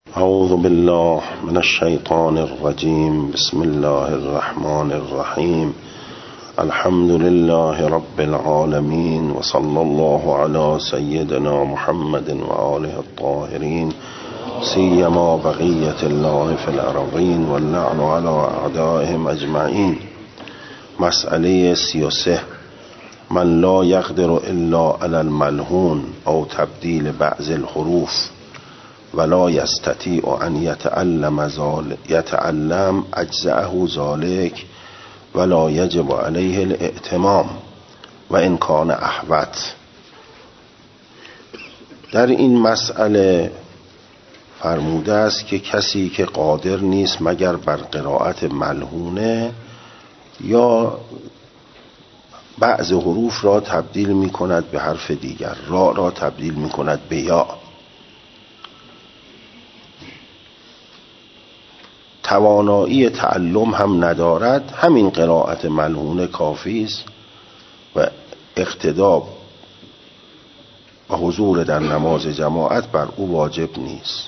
اعوذ بالله من الشیطان الرجیم. بسم الله الرحمن الرحیم. الحمد لله رب العالمین و صلی الله علی سیدنا محمد و آله الطاهرین سیما بقیة الله فی الارضین و اللعن علی اعدائهم اجمعین. مسئله 33. من لا یقدر الا علی الملحون او تبدیل بعض الحروف ولا یستطیع ان یتعلم اجزاءه ذلك ولا یجب علیه الائتمام و ان کان احوط. در این مسئله فرموده است که کسی که قادر نیست مگر بر قرائت ملحونه یا بعض حروف را تبدیل می کند به حرف دیگر، را را تبدیل می کند به یا، توانایی تعلم هم ندارد، همین قرائت ملحونه کافی است و اقتدا و حضور در نماز جماعت بر او واجب نیست.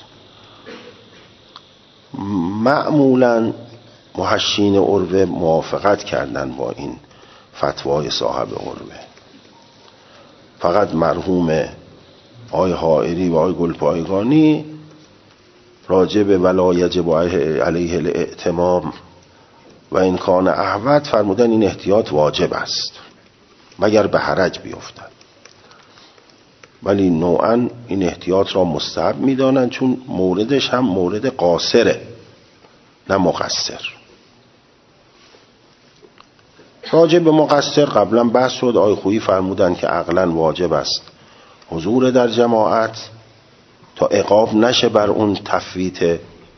معمولا محشین عروه موافقت کردن با این فتوای صاحب عروه. فقط مرحوم آقای حائری و آقای گلپایگانی راجع به ولا یجب علیه الائتمام و ان کان احوط فرمودن این احتیاط واجب است مگر به حرج بیفتد، ولی نوعا این احتیاط را مستحب می‌دانند چون موردش هم مورد قاصره نه مقصر. راجع به مقصر قبلا بحث شد. آقای خویی فرمودن که عقلا واجب است حضور در جماعت تا عقاب نشه بر اون تفویت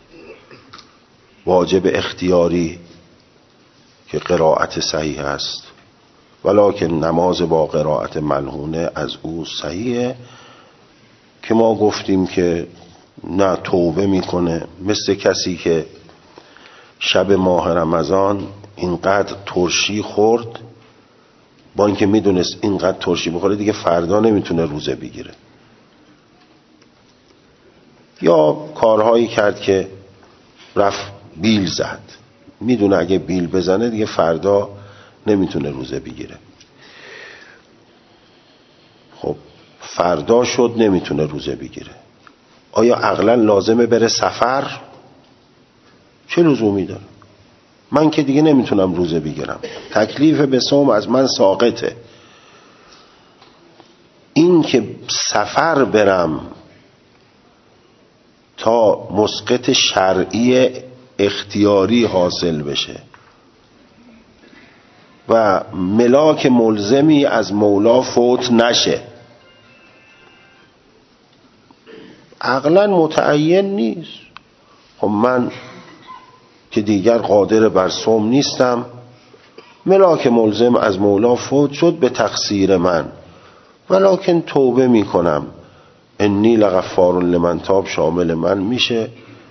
واجب اختیاری که قرائت صحیح است، ولکن نماز با قرائت ملحونه از او صحیحه که ما گفتیم که نه توبه میکنه، مثل کسی که شب ماه رمضان اینقدر ترشی خورد، با اینکه میدونست اینقدر ترشی بخوره دیگه فردا نمیتونه روزه بگیره، یا کارهایی کرد که رفت بیل زد، میدونه اگه بیل بزنه دیگه فردا نمیتونه روزه بگیره. خب فردا شد نمیتونه روزه بگیره، آیا عقلا لازمه بره سفر؟ چه لزومی داره؟ من که دیگه نمیتونم روزه بگیرم، تکلیف به صوم از من ساقطه. این که سفر برم تا مسقط شرعی اختیاری حاصل بشه و ملاک ملزمی از مولا فوت نشه، عقلا متعین نیست. خب من که دیگر قادر بر صوم نیستم، ملاک ملزم از مولا فوت شد به تقصیر من، ولکن توبه میکنم، انی لغفار لمن تاب شامل من میشه.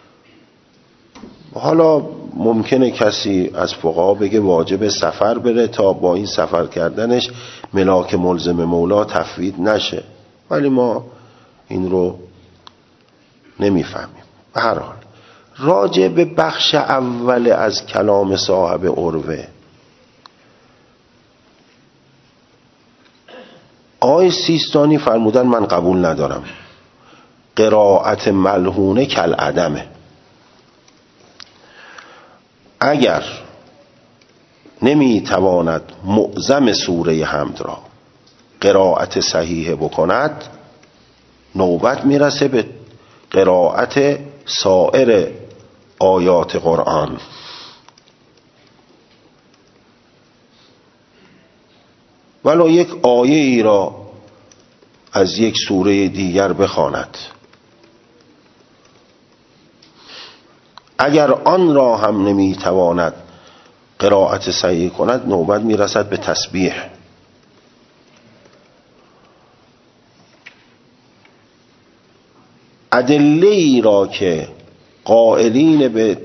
حالا ممکنه کسی از فقها بگه واجب سفر بره تا با این سفر کردنش ملاک ملزم مولا تفویت نشه، ولی ما این رو نمیفهمیم. به هر حال راجع به بخش اول از کلام صاحب عروه، آقای سیستانی فرمودن من قبول ندارم، قرائت ملحونه کالعدمه. اگر نمیتواند معظم سوره حمد را قرائت صحیح بکند، نوبت میرسه به قرائت سایر آیات قرآن. ولو یک آیه ای را از یک سوره دیگر بخواند، اگر آن را هم نمیتواند قرائت صحیح کند، نوبت میرسد به تسبیح. ادله ای را که قائلین به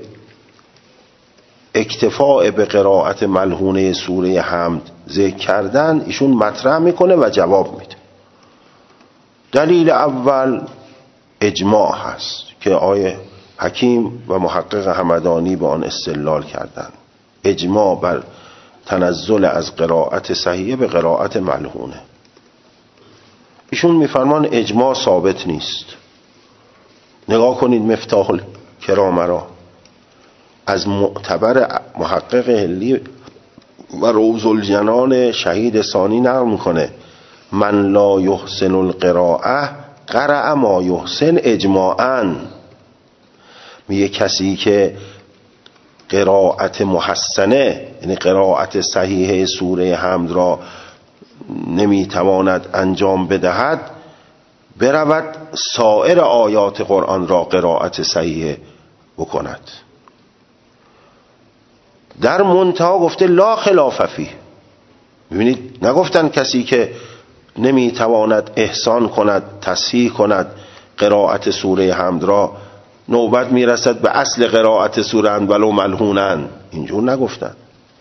اکتفاء به قرائت ملحونه سوره حمد ذکر کردن ایشون مطرح میکنه و جواب میده. دلیل اول اجماع هست که آیه حکیم و محقق همدانی به آن استدلال کردند. اجماع بر تنزل از قرائت صحیحه به قرائت ملحونه. ایشون میفرمان اجماع ثابت نیست. نگاه کنید مفتاح الکرام را از معتبر محقق هلی و روض الجنان شهید ثانی نقل میکنه: من لا یحسن القراءه قرأ ما یحسن اجماعاً. میگه کسی که قرائت محسنه، یعنی قرائت صحیحه سوره حمد را نمیتواند انجام بدهد، برود سایر آیات قرآن را قرائت صحیحه بکند. در منتها گفته لا خلاف فیه. ببینید نگفتن کسی که نمیتواند احسان کند، تصحیح کند قرائت سوره حمد را، نوبت میرسد به اصل قرائت سوره حمد ولو ملحونن. اینجور نگفتن.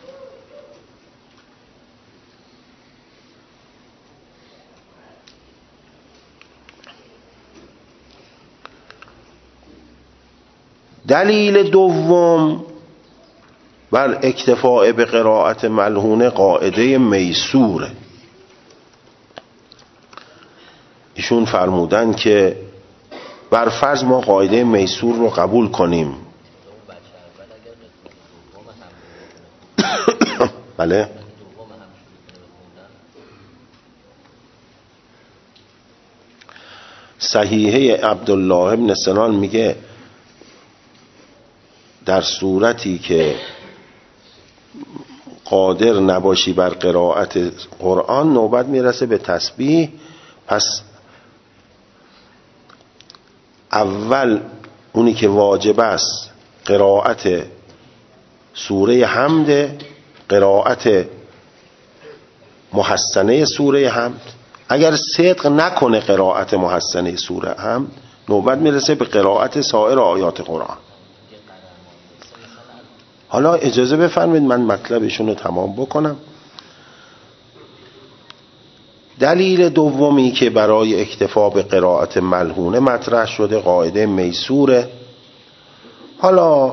دلیل دوم بر اکتفاء به قرائت ملحونه قاعده میسوره. ایشون فرمودن که بر فرض ما قاعده میسور رو قبول کنیم. بله صحیحه عبدالله ابن سنان میگه در صورتی که قادر نباشی بر قرائت قرآن نوبت میرسه به تسبیح. پس اول اونی که واجب است قرائت سوره حمد، قرائت محسنه سوره حمد. اگر صدق نکنه قرائت محسنه سوره حمد، نوبت میرسه به قرائت سایر آیات قرآن. حالا اجازه بفرمایید من مطلبشون رو تمام بکنم. دلیل دومی که برای اکتفا به قرائت ملحونه مطرح شده قاعده میسوره. حالا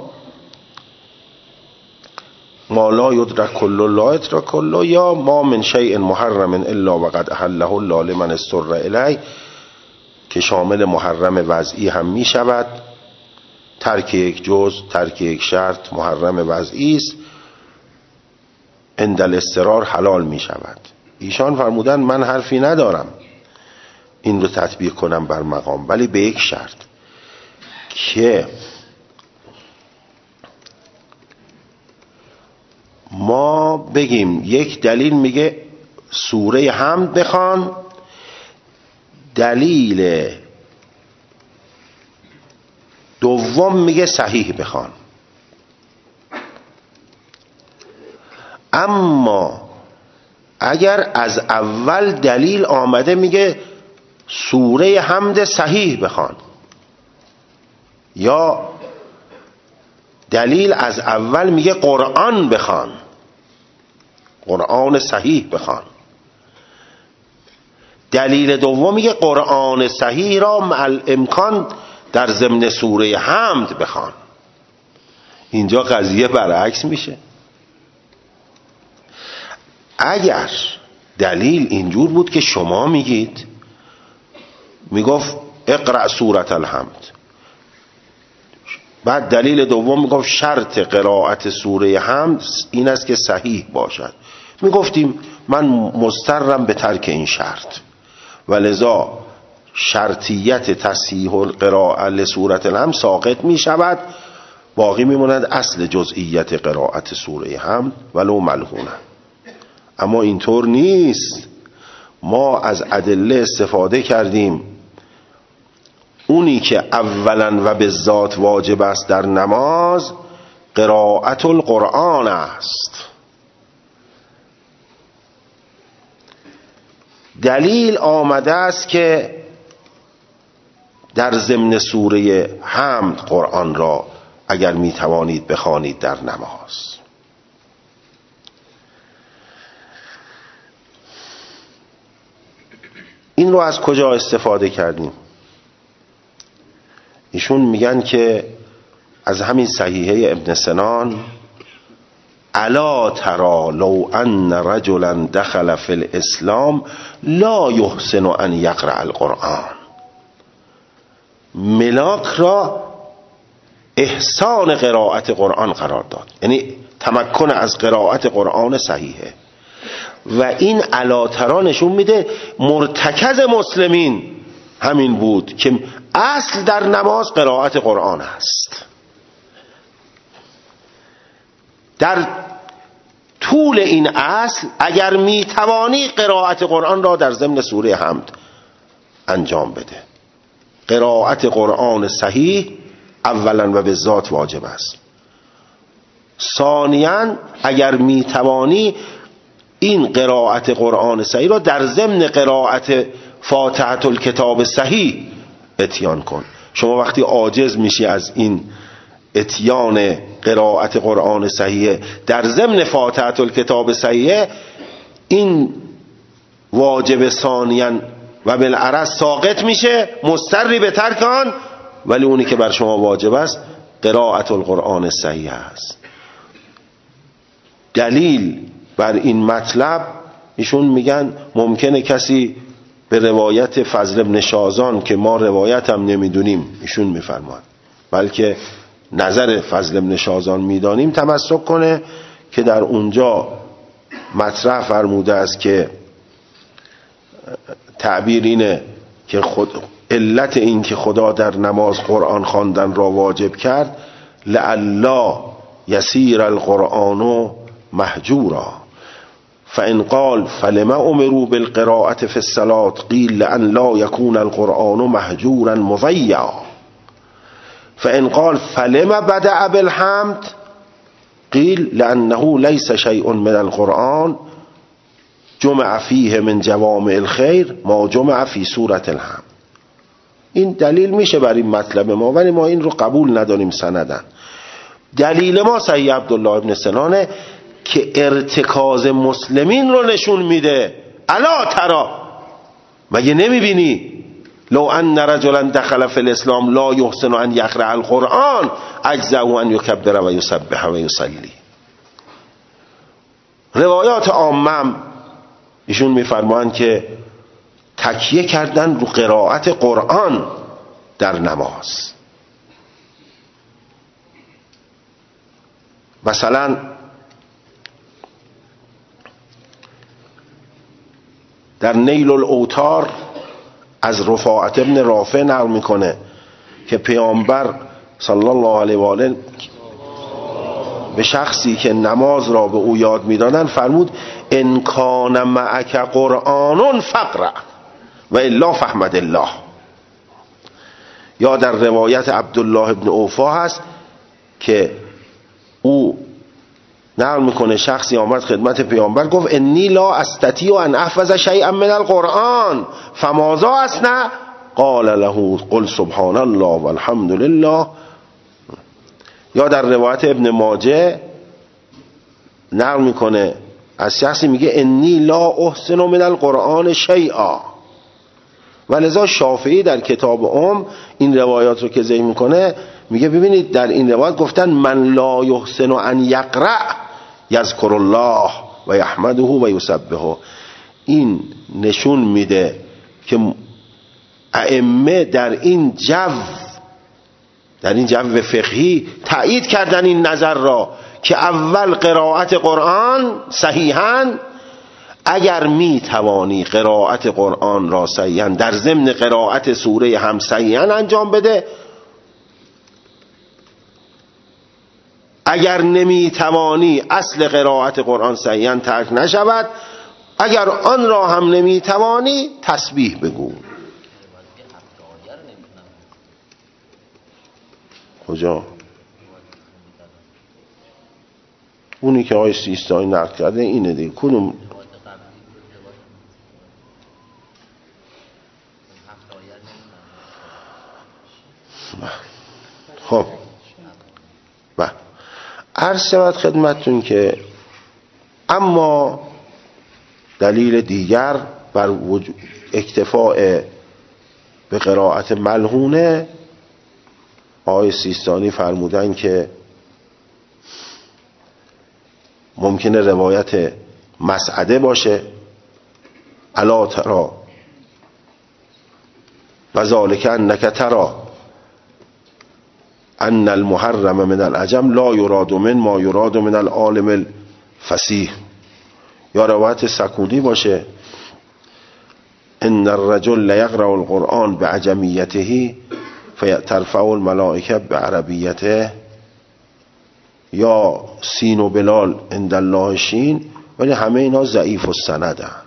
ما لا یدرک کله لا یترک کله، یا ما من شیء محرم الا وقد احله الله لمن اضطر الیه، که شامل محرم وضعی هم می شود. ترک یک جز، ترک یک شرط محرم وضعی است، عند الاضطرار حلال می شود. ایشان فرمودن من حرفی ندارم این رو تطبیق کنم بر مقام، ولی به یک شرط که ما بگیم یک دلیل میگه سوره حمد بخوان، دلیل دوم میگه صحیح بخوان. اما اگر از اول دلیل آمده میگه سوره حمد صحیح بخوان، یا دلیل از اول میگه قرآن بخوان، قرآن صحیح بخوان، دلیل دوم میگه قرآن صحیح را مع امکان در ضمن سوره حمد بخوان، اینجا قضیه برعکس میشه. اگر دلیل اینجور بود که شما میگید، میگفت اقرأ سورة الحمد، بعد دلیل دوم میگفت شرط قرائت سوره حمد این است که صحیح باشد، میگفتیم من مضطرم به ترک این شرط، ولذا شرطیت تصحیح القراءه لسوره الحمد ساقط میشود، باقی میموند اصل جزئیت قرائت سوره حمد ولو ملحونه. اما اینطور نیست. ما از ادله استفاده کردیم. اونی که اولا و به ذات واجب است در نماز قرائت القرآن است. دلیل آمده است که در ضمن سوره حمد قرآن را اگر می توانید بخوانید در نماز. این رو از کجا استفاده کردیم؟ ایشون میگن که از همین صحیحه ابن سنان: الا ترى لو ان رجلا دخل فی الاسلام لا یحسن ان یقرأ القرآن. ملاک را احسان قرائت قرآن قرار داد، یعنی تمکن از قرائت قرآن صحیحه. و این الا ترى نشون میده مرتکز مسلمین همین بود که اصل در نماز قرائت قرآن است. در طول این اصل اگر میتوانی قرائت قرآن را در ضمن سوره حمد انجام بده. قرائت قرآن صحیح اولا و به ذات واجب است. ثانیاً اگر میتوانی این قرائت قرآن صحیح را در ضمن قرائت فاتحه الکتاب صحیح اتیان کن. شما وقتی عاجز میشی از این اتیان قرائت قرآن صحیح در ضمن فاتحه الکتاب صحیح، این واجب ثانیاً و بالعرض ساقط میشه، مضطری به ترک آن، ولی اونی که بر شما واجب است قرائت القرآن صحیح است. دلیل بر این مطلب ایشون میگن ممکنه کسی به روایت فضل بن شازان که ما روایت هم نمیدونیم ایشون میفرماد، بلکه نظر فضل بن شازان میدانیم، تمسک کنه که در اونجا مطرح فرموده است که تعبیر اینه که علت این که خدا در نماز قرآن خواندن را واجب کرد لعلا یسیر القرآن مهجورا، فان قال فلما امروا بالقراءة في الصلاة قیل لأن لا يكون القرآن مهجورا مضيعا، فان قال فلما بدأ بالحمد قیل لأنه ليس شيء من القرآن جمع فيه من جوامع الخير ما جمع في سورة الحمد. این دلیل میشه بر این مطلب ما، ولی ما این رو قبول نداریم سندن. دلیل ما صحیح عبدالله ابن سنانه که ارتکاز مسلمین رو نشون میده. الا ترى، مگه نمیبینی لو ان رجلا دخل فی الاسلام لا یحسن ان یقرأ القرآن اجزأه ان یکبر و یسبح و یصلی. روایات عامه ایشون میفرمایند که تکیه کردن رو قرائت قرآن در نماز. مثلا در نیل الاوتار از رفاعت ابن رافع نقل میکنه که پیامبر صلی الله علیه و آله به شخصی که نماز را به او یاد میدادن فرمود ان کان معک قرآن فقرأ و الا فاحمد الله. یا در روایت عبدالله ابن اوفا هست که او نقل میکنه شخصی آمد خدمت پیامبر گفت انی لا استطیع ان احفظ شیئا من القرآن فماذا اصنع قال له قل سبحان الله والحمد لله. یا در روایت ابن ماجه نقل میکنه از شخصی میگه انی لا احسن من القرآن شیئا، و لذا شافعی در کتاب این روایات رو که ذکر میکنه میگه ببینید در این روایت گفتن من لا یحسن ان یقرأ یذکر الله و یحمده و یسبحه. این نشون میده که ائمه در این جو فقهی تایید کردن این نظر را که اول قرائت قرآن صحیحاً، اگر می توانی قرائت قرآن را صحیحاً در ضمن قرائت سوره هم صحیحاً انجام بده، اگر نمی توانی اصل قرائت قرآن صحیحاً ترک نشود، اگر آن را هم نمی توانی تسبیح بگو. کجا؟ اونی که آقای سیستانی نقل کرده اینه دیگه. کدوم؟ خب عرض شود خدمتتون که اما دلیل دیگر بر اکتفاء به قرائت ملحونه آقای سیستانی فرمودن که ممکنه روایت مسعده باشه، الا ترى و ذالک انک ترى ان المحرم من العجم لا یراد من ما یراد من العالم الفصیح. یا روایت سکوتی باشه ان الرجل لیقرأ القرآن بعجمیته فترفع الملائکه بعربیته، یا سین و بلال عند الله شین، ولی همه اینا ضعیف السندند.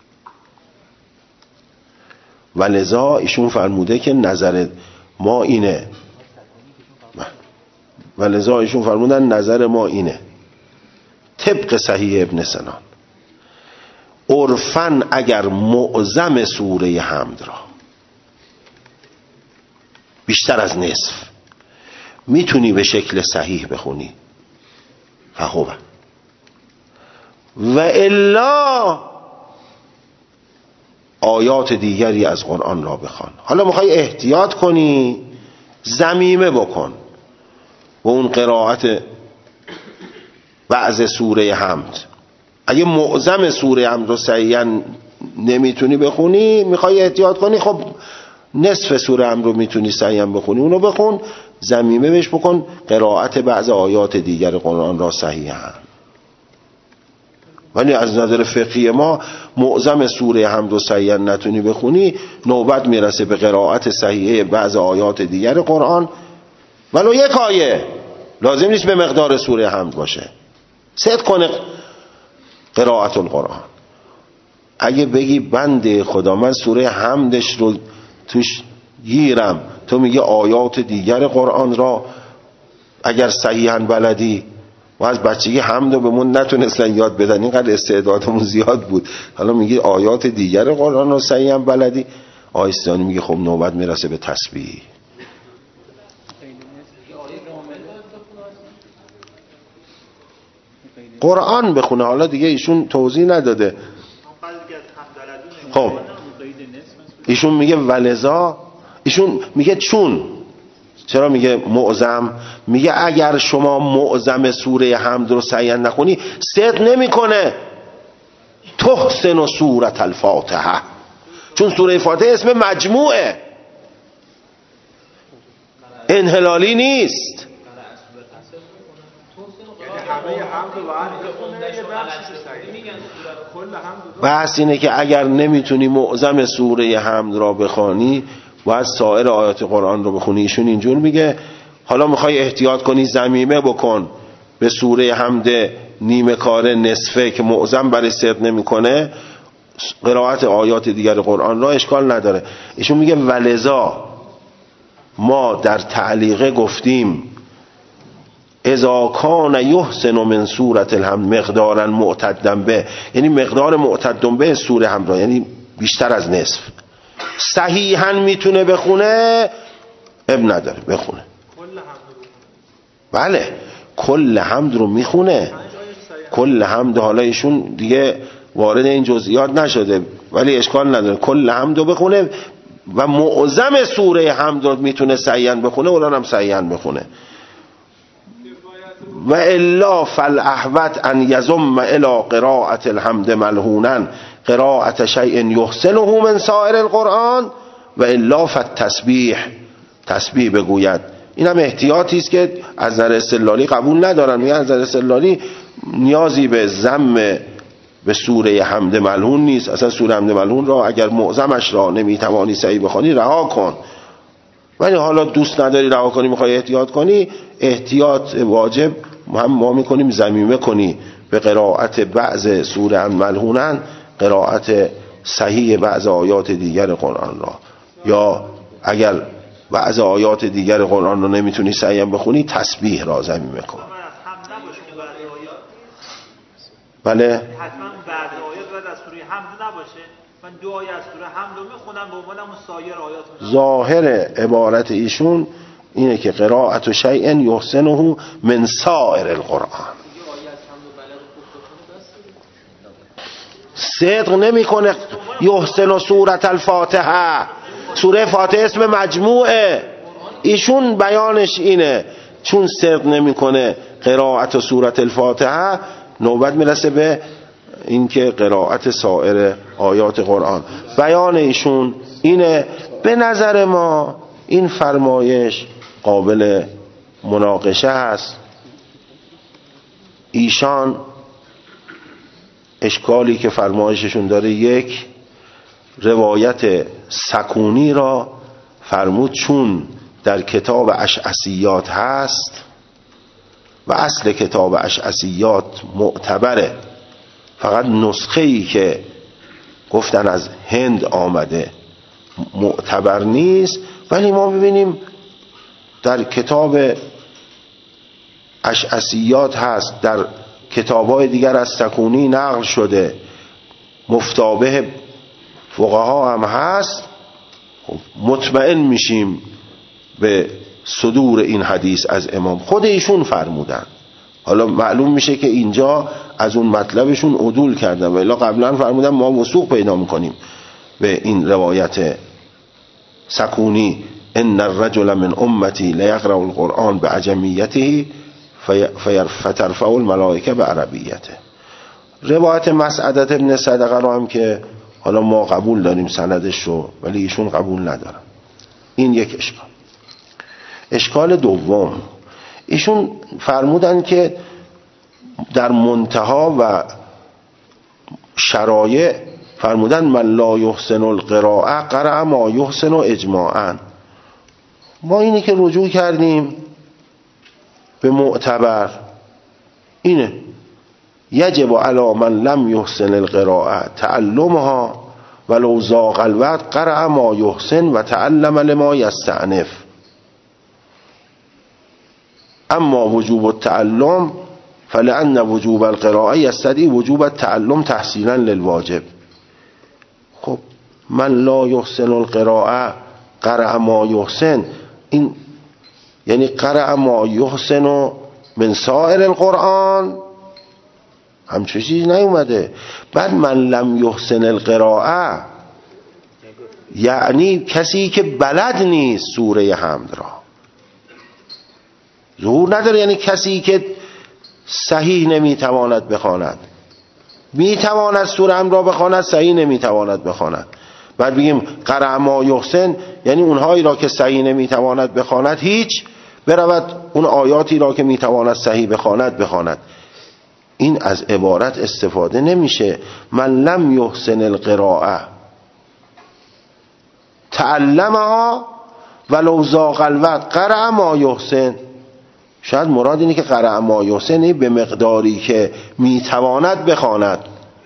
و لذا ایشون فرموده که نظر ما اینه، و لذا ایشون فرمودن نظر ما اینه طبق صحیح ابن سنان، عرفاً اگر معظم سوره حمد را بیشتر از نصف میتونی به شکل صحیح بخونی فهوه، و الا آیات دیگری از قرآن را بخوان. حالا میخوای احتیاط کنی ضمیمه بکن و اون قرائت بعض سوره حمد. اگه معظم سوره حمد رو صحیحاً نمیتونی بخونی، میخوای احتیاط کنی، خب نصف سوره حمد رو میتونی صحیحاً بخونی، اونو بخون، ضمیمه بهش بکن قرائت بعض آیات دیگر قرآن را صحیحاً. ولی از نظر فقهی ما معظم سوره حمد رو صحیحاً نتونی بخونی، نوبت میرسه به قرائت صحیحه بعض آیات دیگر قرآن، ولو یک آیه، لازم نیست به مقدار سوره حمد باشه، صدق کنه قرائت القرآن. اگه بگی بنده خدا من سوره حمدش رو توش گیرم، تو میگه آیات دیگر قرآن را اگر صحیحاً بلدی، و از بچگی حمد رو بهمون نتونستن یاد بدن، اینقدر استعدادمون زیاد بود، حالا میگی آیات دیگر قرآن رو صحیحاً بلدی. آیستانی میگه خب نوبت میرسه به تسبیح. قرآن بخونه. حالا دیگه ایشون توضیح نداده. خب ایشون میگه ولذا، ایشون میگه چون، چرا میگه معظم؟ میگه اگر شما معظم سوره حمد رو صحیحاً نخونی صدق نمیکنه تحسن سوره الفاتحه، چون سوره فاتحه اسم مجموعه، انحلالی نیست. بحث اینه که اگر نمیتونی معظم سوره حمد را بخوانی باید سایر آیات قرآن رو بخونی. ایشون اینجور میگه. حالا میخوای احتیاط کنی ضمیمه بکن به سوره حمد نیمه کار نصفه که معظم برای صدق نمیکنه، قرائت آیات دیگر قرآن را اشکال نداره. ایشون میگه ولذا ما در تعلیقه گفتیم اذا کان یحسن من سوره الحمد مقدارا معتدا به، یعنی مقدار معتدا به سوره حمد را، یعنی بیشتر از نصف صحیحاً میتونه بخونه، اب نداره بخونه. بله کل حمد رو میخونه، کل حمد. حالا ایشون دیگه وارد این جزئیات نشده ولی اشکال نداره، کل حمد رو بخونه و معظم سوره حمد رو میتونه صحیحاً بخونه، اونان هم صحیحاً بخونه. و الا فالاحوط ان یضم الى قراءة الحمد ملهونا قراءة شیء یحسنه من سائر القرآن و الا فالتسبیح، تسبیح بگوید. این هم احتیاطی است که از نظر استدلالی قبول ندارن. میگن از نظر استدلالی نیازی به ضم به سوره حمد ملهون نیست، اصلا سوره حمد ملهون را اگر معظمش را نمیتوانی صحیح بخوانی رها کن. ولی حالا دوست نداری رها کنی، میخوای احتیاط کنی، احتیاط واجب هم ما میکنیم ضمیمه کنی به قرائت بعض سوره حمد ملهونن، قرائت صحیح بعض آیات دیگر قرآن را، یا اگر بعض آیات دیگر قرآن رو نمیتونی صحیح بخونی تسبیح را ضمیمه کن. بله حتما بعد آیات باید از سوره حمد نباشه. من دو آیه از سوره حمد رو میخونم به عنوان اون سایر آیات میخونم. ظاهر عبارت ایشون اینه که قرائت و شیء یحسنه من سائر القرآن. صدق نمیکنه یحسن سوره الفاتحه، سوره فاتحه اسم مجموعه، ایشون بیانش اینه چون صدق نمیکنه قرائت و سورت الفاتحه، نوبت میرسه به اینکه قرائت سایر آیات قرآن. بیان ایشون اینه. به نظر ما این فرمایش قابل مناقشه است. ایشان اشکالی که فرمایششون داره، یک، روایت سکونی را فرمود چون در کتاب اشعثیات هست و اصل کتاب اشعثیات معتبره، فقط نسخه‌ای که گفتن از هند آمده معتبر نیست. ولی ما ببینیم در کتاب اشعثیات هست، در کتاب‌های دیگر از سکونی نقل شده، مفتابه فقها هم هست. مطمئن میشیم به صدور این حدیث از امام. خود ایشون فرمودن. حالا معلوم میشه که اینجا از اون مطلبشون عدول کردن، ولی قبلا فرمودن ما وثوق پیدا میکنیم به این روایت سکونی: ان الرجل من امتی لیقرأ القرآن بعجمیته فترفع الملائکه بعربیته. روایت مسعدة ابن صدقه رو هم که حالا ما قبول داریم سندش رو، ولی ایشون قبول ندارن. این یک اشکال. اشکال دوم، ایشون فرمودن که در منتها و شرایع فرمودن من لا یحسن القراءه قرأ ما یحسن اجماعا. ما اینی که رجوع کردیم به معتبر اینه: یجب علی من لم یحسن القراءه تعلمها ولو ضاق الوقت قرأ ما یحسن و تعلم لما یستأنف. اما وجوب التعلم فلأن وجوب القراءه یستدعی وجوب التعلم تحصیلا للواجب. خب من لا یحسن القراءه قرأ ما یحسن، این یعنی قرأ ما یحسن من سائر القرآن، همچون چیزی نیومده. بعد من لم یحسن القراءه یعنی کسی که بلد نیست سوره حمد را، ظهور نداره، یعنی کسی که صحیح نمیتواند بخواند. میتواند سوره حمد را بخواند، صحیح نمیتواند بخواند. بعد بگیم قرأ ما یحسن یعنی اونهایی را که صحیح نمیتواند بخواند هیچ، برود اون آیاتی را که میتواند صحیح بخواند بخواند. این از عبارت استفاده نمیشه. من لم یحسن القراءه تعلمها ولو ضاق الوقت قرأ ما یحسن. شاید مراد اینه که قرأ ما یحسن به مقداری که میتواند بخواند.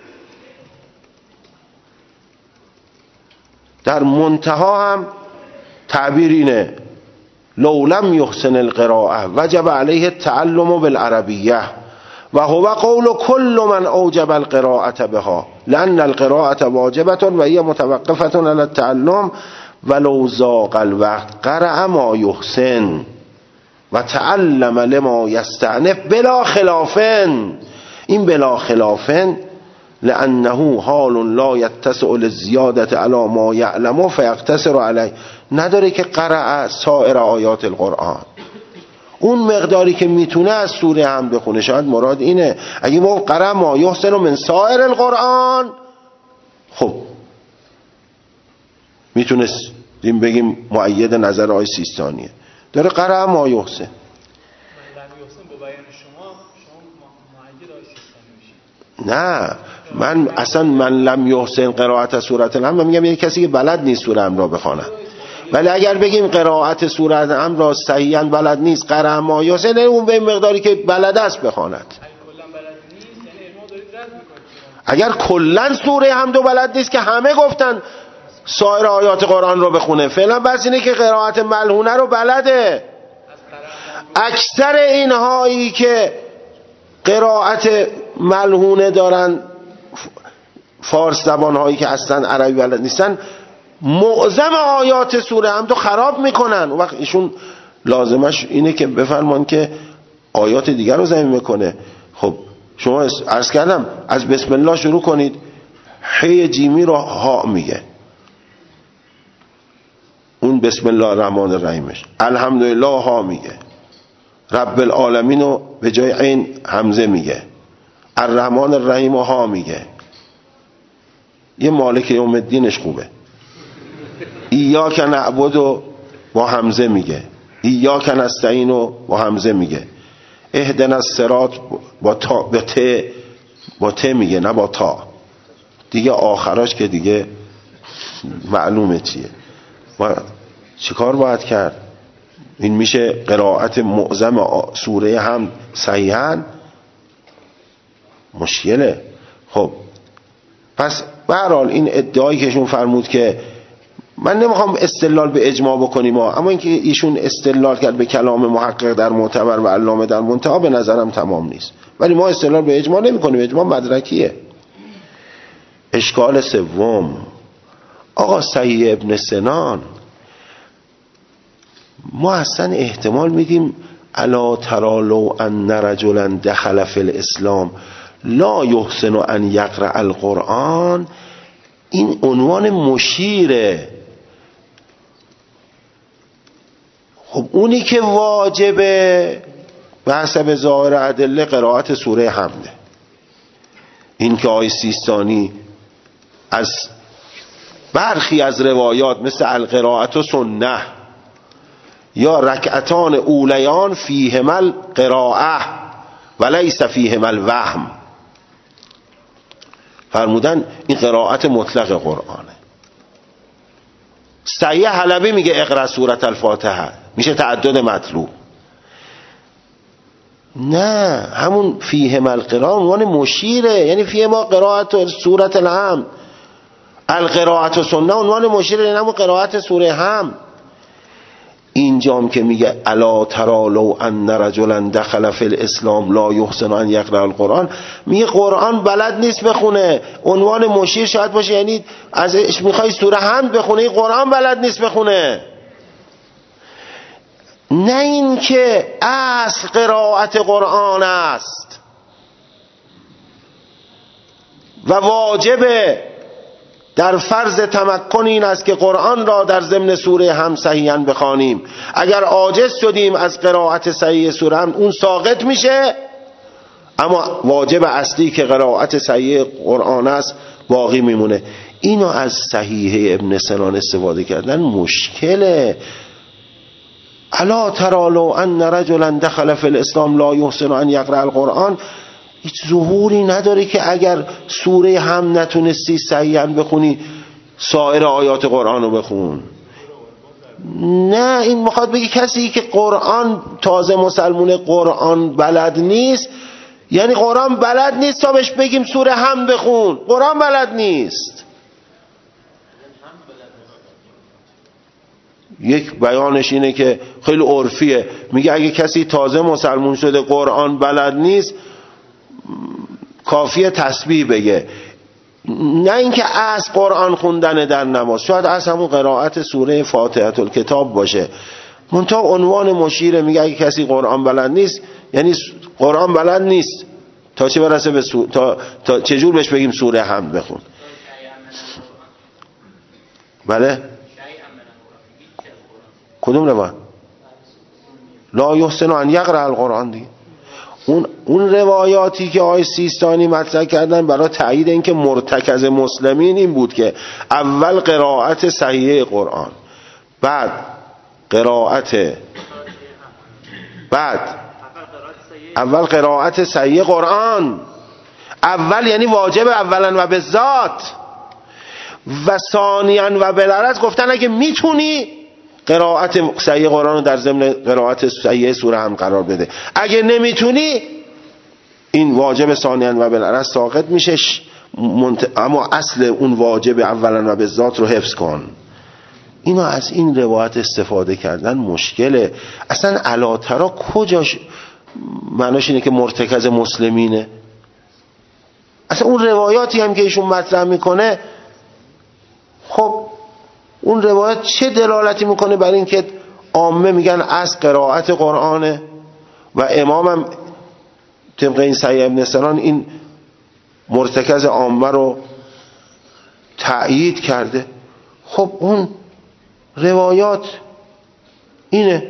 در منتها هم تعبیر اینه: لو لم یحسن القراءه وجب علیه التعلم بالعربیه و هو قول كل من اوجب القراءه بها لان القراءه واجبه و هي متوقفه على التعلم ولو ضاق الوقت قرأ ما یحسن و تعلم لما یستأنف بلا خلافن. این بلا خلافن لانه حال لا یتسع للزیاده علی ما یعلم فیقتصر علیه، نداره که قرأ سایر آیات القرآن، اون مقداری که میتونه از سوره هم بخونه. شاید مراد اینه اگه ما قرأ ما یحسن من سایر القرآن، خب میتونستیم بگیم مؤید نظر آیه سیستانیه، داره قرأ ما یحسن. نه، من اصلا من لم یحسن قرائت سورت الحمد میگم یه کسی که بلد نیست سوره هم را بخونه. ولی اگر بگیم قرائت سوره هم را صحیحاً بلد نیست قرأ ما یحسن، اون به مقداری که بلد است بخواند. اگر کلا سوره هم دو بلد نیست که همه گفتن سایر آیات قرآن رو بخونه، فعلا بس اینه که قرائت ملحونه رو بلده. اکثر اینهایی که قرائت ملحونه دارن، فارس زبان هایی که اصلا عربی بلد نیستن، معظم آیات سوره هم تو خراب میکنن. اون وقت ایشون لازمش اینه که بفرمان که آیات دیگر رو ضمیر میکنه. خب شما عرض کردم از بسم الله شروع کنید، حی جیمی رو ها میگه، اون اون بسم الله الرحمن الرحیمش الحمدلله ها میگه، رب العالمین رو به جای عین همزه میگه، الرحمن الرحیم ها میگه. یه مالک یوم الدینش خوبه، ایاک نعبد و با همزه میگه، ایاک نستعین و با همزه میگه، اهدنا الصراط با ت میگه نه با تا. دیگه آخراش که دیگه معلومه چیه. ما چیکار باید کرد؟ این میشه قرائت معظم سوره حمد صحیحاً؟ مشکله. خب پس به هر حال این ادعایی که ایشون فرمود که من نمیخوام استدلال به اجماع بکنیم اما اینکه ایشون استدلال کرد به کلام محقق در معتبر و علامه در منتهی به نظرم تمام نیست. ولی ما استدلال به اجماع نمیکنیم، اجماع مدرکیه. اشکال سوم، آقا صحیح ابن سنان ما اصلا احتمال میدیم الا تری لو ان رجلا دخل فی الاسلام لا یحسن ان یقرأ القرآن، این عنوان مشیره. خب اونی که واجبه به حسب ظاهر ادله قرائت سوره حمده. این که آقای سیستانی از برخی از روایات مثل القرائت و سنه یا رکعتان اولیان فیهما القراءه ولیس فیهما الوهم فرمودن این قرائت مطلق قرآنه. سعی حلبی میگه اقرأ سورة الفاتحه، میشه تعدد مطلوب. نه، همون فیهما القراءه عنوان مشیره، یعنی فیهما قرائت سورة الحمد. القرائت و سنه عنوان مشیره، یعنی همون قرائت سوره حمد. اینجام که میگه الا تری لو ان رجلا دخل فی الاسلام لا یحسن ان یقرأ القرآن، میگه قرآن بلد نیست بخونه. عنوان مشیر شاید باشه، یعنی ازش میخوای سوره حمد بخونه، این قرآن بلد نیست بخونه. نه این که اصل قرائت قرآن است و واجبه در فرض تمکن این است که قرآن را در ضمن سوره هم صحیحاً بخوانیم. اگر عاجز شدیم از قرائت صحیح سوره هم اون ساقط میشه، اما واجب اصلی که قرائت صحیح قرآن است باقی میمونه. اینو از صحیح ابن سنان استفاده کردن مشکله. الا تری لو ان رجلا دخل فی الاسلام لا یحسن ان یقرأ القرآن هیچ ظهوری نداره که اگر سوره هم نتونستی صحیحاً بخونی سایر آیات قرآن رو بخون. نه، این میخواد بگی کسی که قرآن تازه مسلمون قرآن بلد نیست، یعنی قرآن بلد نیست تا بهش بگیم سوره هم بخون. قرآن بلد نیست. یک بیانش اینه که خیلی عرفیه، میگه اگه کسی تازه مسلمون شده قرآن بلد نیست کافیه تسبیح بگه. نه اینکه از قرآن خوندن در نماز، شاید از همون قرائت سوره فاتحه الکتاب باشه، منتها عنوان مشیره. میگه اگه کسی قرآن بلد نیست یعنی قرآن بلد نیست تا چه برسه به تا چجور بهش بگیم سوره حمد بخون. بله کدوم روایت؟ لا یحسن ان یقرأ القرآن دیگه. اون روایاتی که آقای سیستانی مطرح کردن برای تایید اینکه مرتکز مسلمین این بود که اول قرائت صحیح قرآن، بعد اول قرائت صحیح قرآن، اول یعنی واجب اولا و به ذات، و ثانیاً و بالعرض گفتن اگه میتونی قرائت صحیح قرآن رو در ضمن قرائت صحیح سوره هم قرار بده، اگه نمیتونی این واجب ثانیاً و بالعرض ساقط میشه، اما اصل اون واجب اولا و به ذات رو حفظ کن. اینا از این روایت استفاده کردن مشکله. اصلا الا تری کجاش معناش اینه که مرتکز مسلمینه؟ اصلا اون روایاتی هم که ایشون مطرح میکنه، خب اون روایت چه دلالتی میکنه بر این که عامه میگن از قرائت قرآنه و امامم طبق این صحیح ابن سنان این مرتکز عامه رو تأیید کرده؟ خب اون روایات اینه،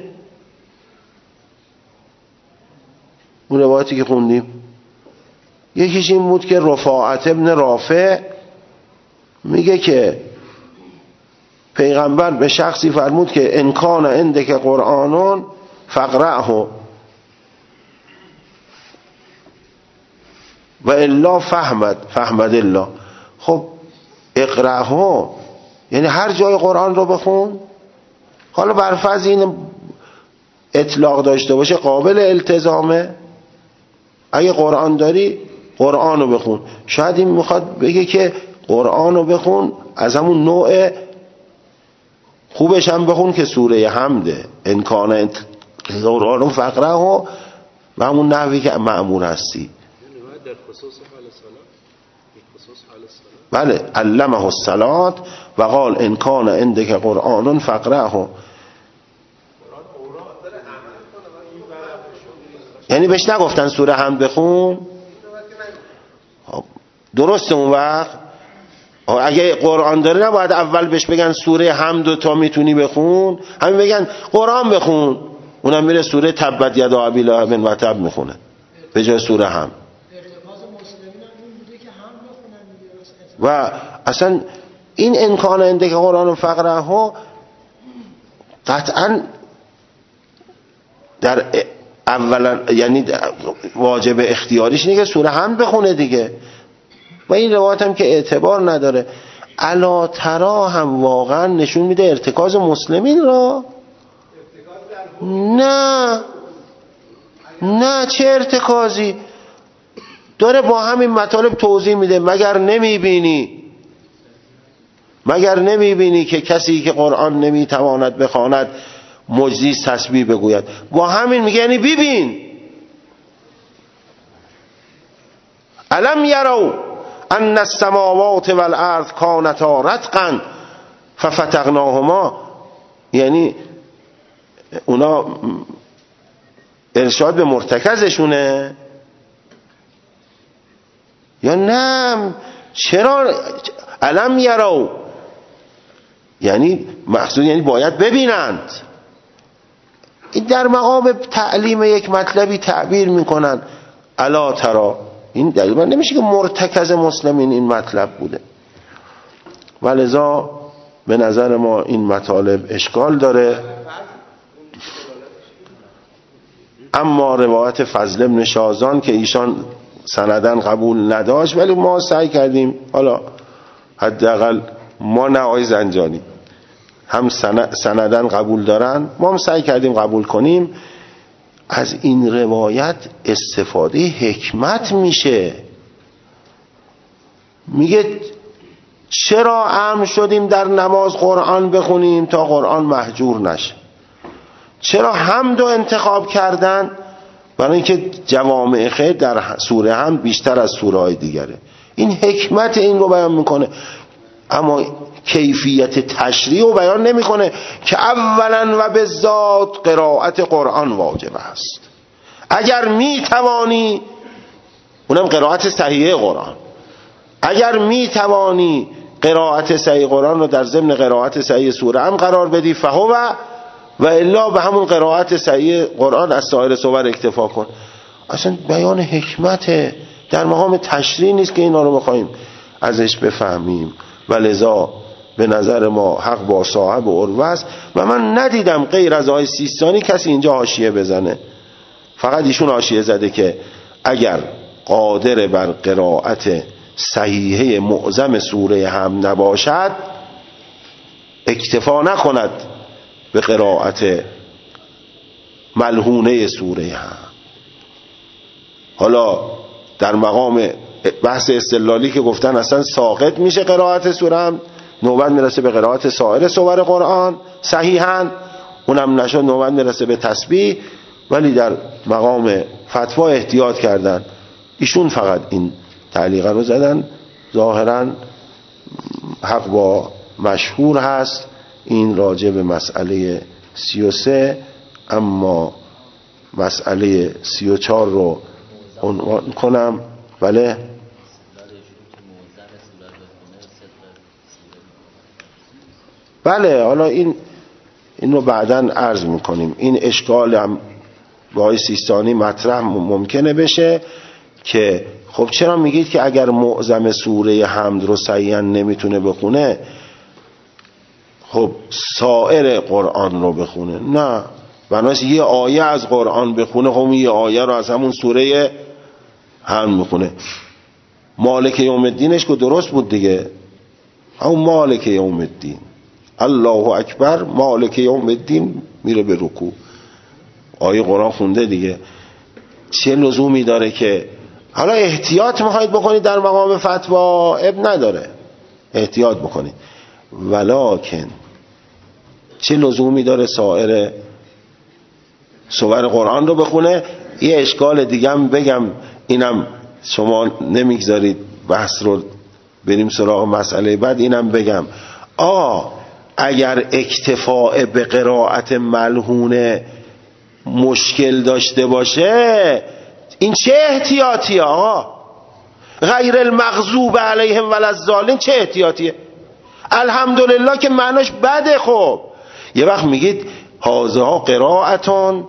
اون روایاتی که خوندیم. یکیش این بود که رفاعت ابن رافع میگه که پیغمبر به شخصی فرمود که ان کان عندک قرآن فاقرأه و الا فهمد الله. خب اقرأه یعنی هر جای قرآن رو بخون. حالا برفرض این اطلاق داشته باشه قابل التزامه، اگه قرآن داری قرآن رو بخون. شاید این میخواد بگه که قرآن رو بخون از همون نوع خوبش هم بخون که سوره حمده، ان کان قرآن فقره و همون نحوی که مأمور هستی. در خصوص حال الصلاة، بله علمه الصلاة و قال ان کان عندک قرآن فقره. یعنی بهش نگفتن سوره حمد بخون؟ درسته. اون وقت اگه قرآن داره نباید اول بهش بگن سوره حمد تا میتونی بخون، همین بگن قرآن بخون، اونم میره سوره تبت یدا ابی لهب و تب میخونه به جای سوره حمد. و اصلا این امکان عندک قرآن فقره ها قطعا در اولا یعنی واجب اختیاریش اینه که سوره حمد بخونه دیگه. و این روایت هم که اعتبار نداره. الا ترا هم واقعا نشون میده ارتکاز مسلمین را. نه چه ارتکازی داره، با همین مطالب توضیح میده. مگر نمیبینی که کسی که قرآن نمیتواند بخواند مجزی تسبیح بگوید. با همین میگه یعنی ببین. الم یرو ان السماوات والارض کانتا رتقا ففتقناهما. یعنی اونا ارشاد به مرتکزشونه یا نه؟ چرا الم یرو یعنی مقصود یعنی باید ببینند. این در مقام تعلیم یک مطلبی تعبیر میکنن الا ترا. این دلیل نمیشه که مرتکز مسلمین این مطلب بوده. ولذا به نظر ما این مطالب اشکال داره. اما روایت فضل بن شازان که ایشان سندن قبول نداشت، ولی ما سعی کردیم، حالا حداقل ما نه آقای زنجانی هم سندن قبول دارن، ما هم سعی کردیم قبول کنیم. از این روایت استفاده حکمت میشه. میگه چرا امر شدیم در نماز قرآن بخونیم تا قرآن مهجور نشه؟ چرا حمد رو انتخاب کردن؟ برای اینکه جوامع خیر در سوره هم بیشتر از سوره های دیگره. این حکمت این رو بیان میکنه، اما کیفیت تشریع رو بیان نمیکنه که اولا و به ذات قرائت قرآن واجب است. اگر میتوانی، اونم قرائت صحیح قرآن، اگر میتوانی قرائت صحیح قرآن رو در ضمن قرائت صحیح سوره هم قرار بدی فهو و الا به همون قرائت صحیح قرآن از سایر سور اکتفا کن. اصلا بیان حکمت در مقام تشریع نیست که اینا رو بخوایم ازش بفهمیم. و لذا به نظر ما حق با صاحب عروه است. و من ندیدم غیر از آقای سیستانی کسی اینجا حاشیه بزنه. فقط ایشون حاشیه زده که اگر قادر بر قرائت صحیحه معظم سوره هم نباشد اکتفا نکند به قرائت ملحونه سوره هم. حالا در مقام بحث استدلالی که گفتن اصلا ساقط میشه قرائت سوره هم، نوبت میرسه به قرائت سایر سور قرآن صحیحاً، اونم نشد نوبت میرسه به تسبیح. ولی در مقام فتوا احتیاط کردن. ایشون فقط این تعلیقه رو زدن. ظاهراً حق با مشهور هست. این راجع به مسئله 33. اما مسئله 34 رو عنوان کنم. بله بله، حالا این این رو بعداً عرض میکنیم. این اشکال هم با آقای سیستانی مطرح ممکنه بشه که خب چرا میگید که اگر معظم سوره حمد رو صحیحاً نمیتونه بخونه خب سایر قرآن رو بخونه؟ نه، بنابراین یه آیه از قرآن بخونه، خب یه آیه رو از همون سوره حمد بخونه. مالک یوم الدینش که درست بود دیگه، همون مالک یوم الدین، الله اکبر مالک یوم الدین، میره به رکوع، آیه قرآن خونده دیگه. چه لزومی داره که حالا احتیاط میخواید بکنید در مقام فتوا، اب نداره احتیاط بکنید، ولکن چه لزومی داره سایر سور قرآن رو بخونه؟ یه اشکال دیگه هم بگم، اینم شما نمیگذارید بحث رو بریم سراغ مسئله بعد، اینم بگم اگر اکتفاء به قرائت ملحونه مشکل داشته باشه، این چه احتیاطیه آقا؟ غیر المغضوب علیهم ولا الضالین چه احتیاطیه؟ الحمدلله که معناش بده. خب یه وقت میگید هازها قرائتون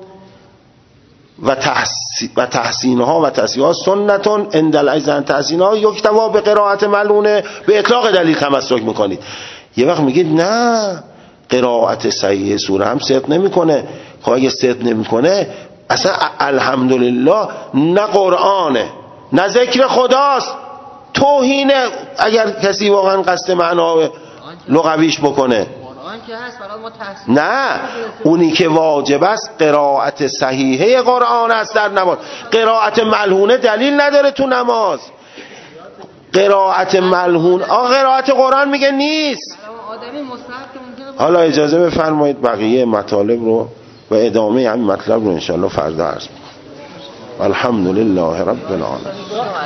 و تحسینها و تصحیحها سنتون عند الایزن، تحسینها یکتوا به قرائت ملونه، به اطلاق دلیل تمسک میکنید. یه وقت میگید نه، قرائت صحیح سوره هم صدق نمیکنه. خب اگه صدق نمیکنه اصلا الحمدلله نه قرآنه نه ذکر خداست، توهینه اگر کسی واقعا قصد معنا لغویش بکنه. نه، اونی که واجب است قرائت صحیحه قرآن است در نماز. قرائت ملحونه دلیل نداره تو نماز. قرائت ملحون قرائت قرآن میگه نیست. حالا اجازه بفرمایید بقیه مطالب رو و ادامه همین مطلب رو انشاءالله فردا عرض می‌کنم. الحمدلله رب العالمین.